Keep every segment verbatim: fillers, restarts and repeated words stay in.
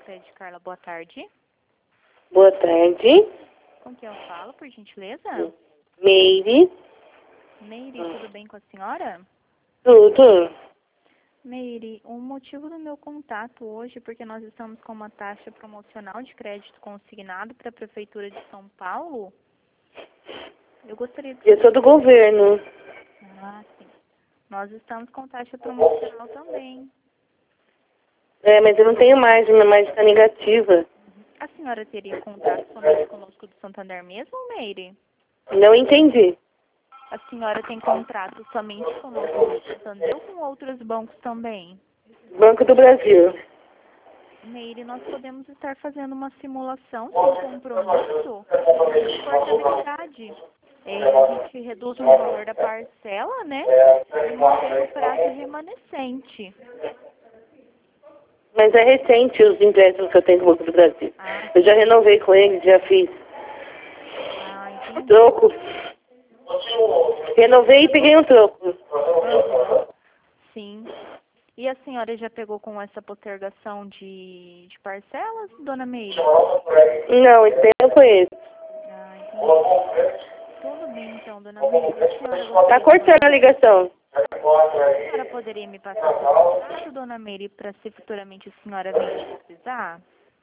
Cicred Carla, boa tarde. Boa tarde. Com quem eu falo, por gentileza? Meire. Meire, tudo bem com a senhora? Tudo. Meire, o motivo do meu contato hoje é porque nós estamos com uma taxa promocional de crédito consignado para a Prefeitura de São Paulo. Eu gostaria de... Eu sou do governo. Ah, sim. Nós estamos com taxa promocional também. É, mas eu não tenho mais, minha margem está negativa. A senhora teria contrato somente conosco do Santander mesmo, Meire? Não entendi. A senhora tem contrato somente conosco do Santander ou com outros bancos também? Banco do Brasil. Meire, nós podemos estar fazendo uma simulação sem compromisso de portabilidade. É, a gente reduz o valor da parcela, né? E mantém o prazo remanescente. Mas é recente os empréstimos que eu tenho com o Banco do Brasil. Ah, Eu já renovei com eles, já fiz ah, entendi. troco. Renovei e peguei um troco. Uhum. Sim. E a senhora já pegou com essa postergação de, de parcelas, dona Meire? Não, esse tempo foi esse. Ah, entendi. Tudo bem então, dona Meire. A senhora gostaria Tá de cortando a passar... ligação. A senhora poderia me passar seu contato, dona Meire, para se futuramente a senhora venha precisar?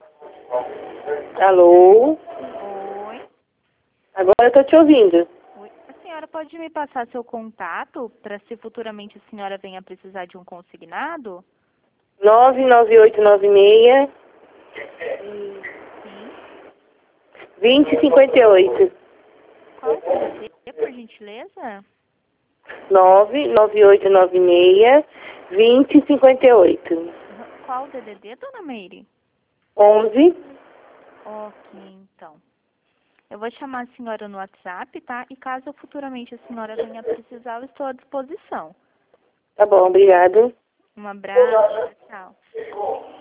Alô? Oi. Agora eu tô te ouvindo. Oi. A senhora pode me passar seu contato para se futuramente a senhora venha precisar de um consignado? nove nove oito nove seis Sim. vinte cinquenta e oito. Qual o D D D, por gentileza? nove nove oito nove seis vinte cinquenta e oito. Uhum. Qual o D D D, dona Meire? onze. Ok, então. Eu vou chamar a senhora no WhatsApp, tá? E caso futuramente a senhora venha precisar, eu estou à disposição. Tá bom, obrigado. Um abraço, tchau.